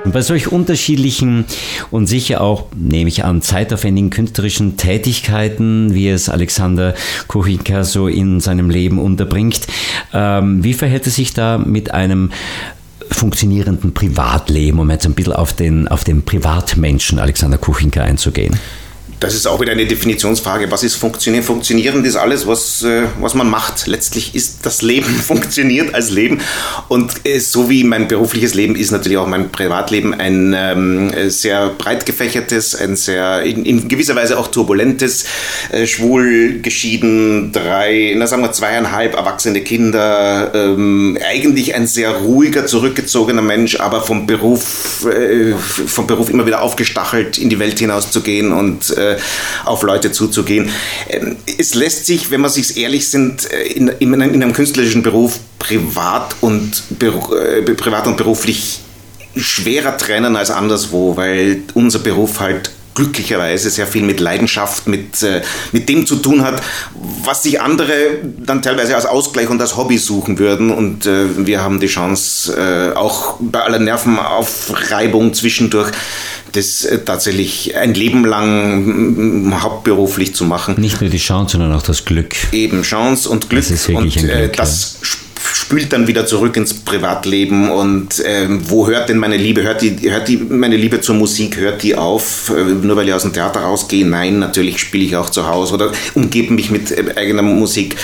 Bei solch unterschiedlichen und sicher auch, nehme ich an, zeitaufwendigen künstlerischen Tätigkeiten, wie es Alexander Kuchinka so in seinem Leben unterbringt, wie verhält es sich da mit einem funktionierenden Privatleben, um jetzt ein bisschen auf den Privatmenschen Alexander Kuchinka einzugehen? Das ist auch wieder eine Definitionsfrage. Was ist funktionieren? Funktionieren ist alles, was man macht. Letztlich ist das Leben funktioniert als Leben. Und so wie mein berufliches Leben ist natürlich auch mein Privatleben ein sehr breit gefächertes, ein sehr in gewisser Weise auch turbulentes, schwul, geschieden, 2,5 erwachsene Kinder, eigentlich ein sehr ruhiger, zurückgezogener Mensch, aber vom Beruf immer wieder aufgestachelt, in die Welt hinauszugehen und auf Leute zuzugehen. Es lässt sich, wenn man sich ehrlich sind, in einem künstlerischen Beruf privat und beruflich schwerer trennen als anderswo, weil unser Beruf halt glücklicherweise sehr viel mit Leidenschaft, mit dem zu tun hat, was sich andere dann teilweise als Ausgleich und als Hobby suchen würden. Und wir haben die Chance, auch bei aller Nervenaufreibung zwischendurch, das tatsächlich ein Leben lang hauptberuflich zu machen. Nicht nur die Chance, sondern auch das Glück. Eben, Chance und Glück. Das ist wirklich ein Glück, das spült dann wieder zurück ins Privatleben. Und wo hört denn meine Liebe? Hört meine Liebe zur Musik, hört die auf? Nur weil ich aus dem Theater rausgehe? Nein, natürlich spiele ich auch zu Hause oder umgebe mich mit eigener Musik.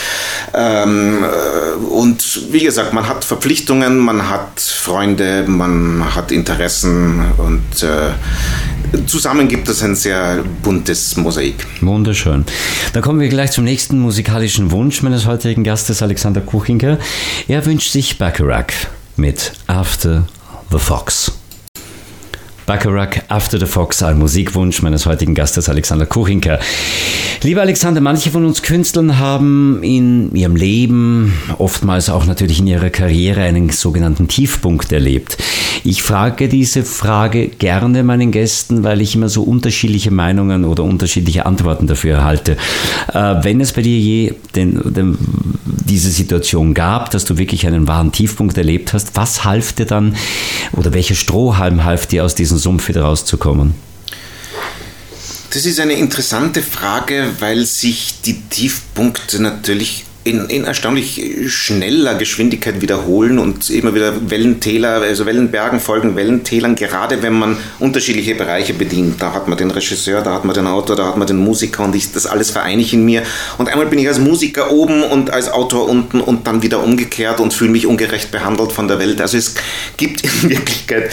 Und wie gesagt, man hat Verpflichtungen, man hat Freunde, man hat Interessen und zusammen gibt es ein sehr buntes Mosaik. Wunderschön. Dann kommen wir gleich zum nächsten musikalischen Wunsch meines heutigen Gastes, Alexander Kuchinka. Er wünscht sich Bacharach mit After the Fox. Bacharach, After the Fox, ein Musikwunsch meines heutigen Gastes Alexander Kuchinka. Lieber Alexander, manche von uns Künstlern haben in ihrem Leben, oftmals auch natürlich in ihrer Karriere, einen sogenannten Tiefpunkt erlebt. Ich frage diese Frage gerne meinen Gästen, weil ich immer so unterschiedliche Meinungen oder unterschiedliche Antworten dafür erhalte. Wenn es bei dir je diese Situation gab, dass du wirklich einen wahren Tiefpunkt erlebt hast, was half dir dann oder welcher Strohhalm half dir, aus diesem Sumpf wieder rauszukommen? Das ist eine interessante Frage, weil sich die Tiefpunkte natürlich in erstaunlich schneller Geschwindigkeit wiederholen und immer wieder Wellentäler, also Wellenbergen folgen Wellentälern, gerade wenn man unterschiedliche Bereiche bedient. Da hat man den Regisseur, da hat man den Autor, da hat man den Musiker und das alles vereine ich in mir. Und einmal bin ich als Musiker oben und als Autor unten und dann wieder umgekehrt und fühle mich ungerecht behandelt von der Welt. Also es gibt in Wirklichkeit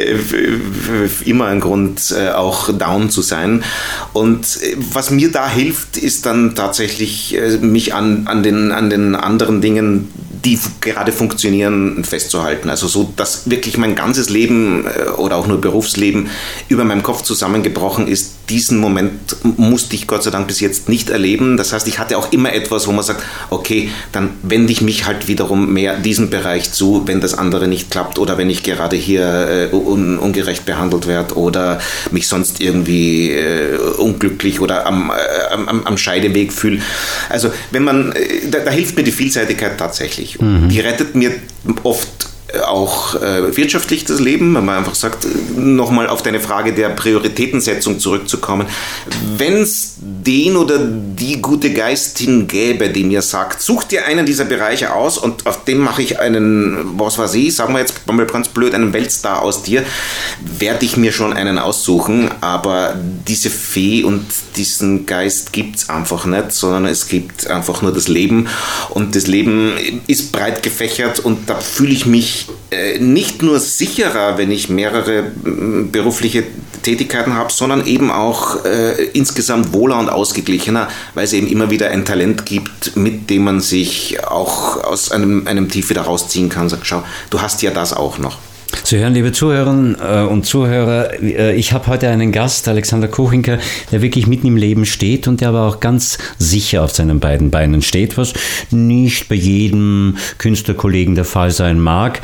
immer einen Grund, auch down zu sein. Und was mir da hilft, ist dann tatsächlich mich an den anderen Dingen, die gerade funktionieren, festzuhalten. Also so, dass wirklich mein ganzes Leben oder auch nur Berufsleben über meinem Kopf zusammengebrochen ist. Diesen Moment musste ich Gott sei Dank bis jetzt nicht erleben. Das heißt, ich hatte auch immer etwas, wo man sagt, okay, dann wende ich mich halt wiederum mehr diesem Bereich zu, wenn das andere nicht klappt oder wenn ich gerade hier ungerecht behandelt werde oder mich sonst irgendwie unglücklich oder am Scheideweg fühle. Also wenn man, da hilft mir die Vielseitigkeit tatsächlich. Die rettet mir oft auch wirtschaftlich das Leben, wenn man einfach sagt, nochmal auf deine Frage der Prioritätensetzung zurückzukommen. Wenn es den oder die gute Geistin gäbe, die mir sagt, such dir einen dieser Bereiche aus und auf dem mache ich einen, was weiß ich, sagen wir jetzt mal ganz blöd, einen Weltstar aus dir, werde ich mir schon einen aussuchen, aber diese Fee und diesen Geist gibt es einfach nicht, sondern es gibt einfach nur das Leben und das Leben ist breit gefächert und da fühle ich mich nicht nur sicherer, wenn ich mehrere berufliche Tätigkeiten habe, sondern eben auch insgesamt wohler und ausgeglichener, weil es eben immer wieder ein Talent gibt, mit dem man sich auch aus einem Tief wieder rausziehen kann. Sagt, schau, du hast ja das auch noch. Sie hören, liebe Zuhörerinnen und Zuhörer, ich habe heute einen Gast, Alexander Kuchinka, der wirklich mitten im Leben steht und der aber auch ganz sicher auf seinen beiden Beinen steht, was nicht bei jedem Künstlerkollegen der Fall sein mag,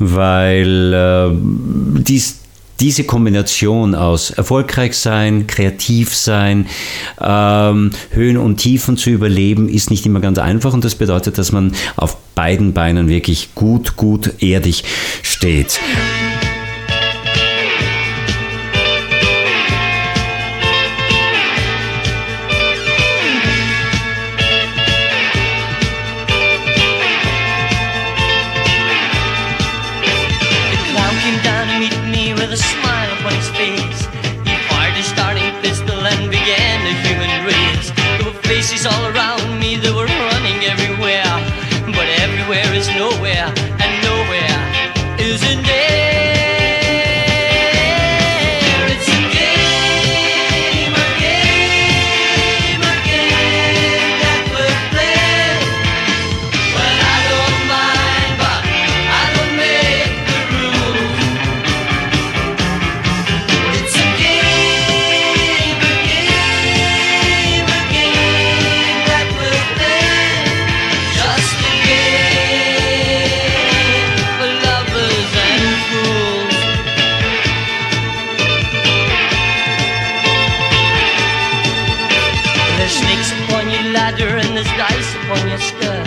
weil diese Kombination aus erfolgreich sein, kreativ sein, Höhen und Tiefen zu überleben, ist nicht immer ganz einfach und das bedeutet, dass man auf beiden Beinen wirklich gut erdig steht. his dice upon your skirt.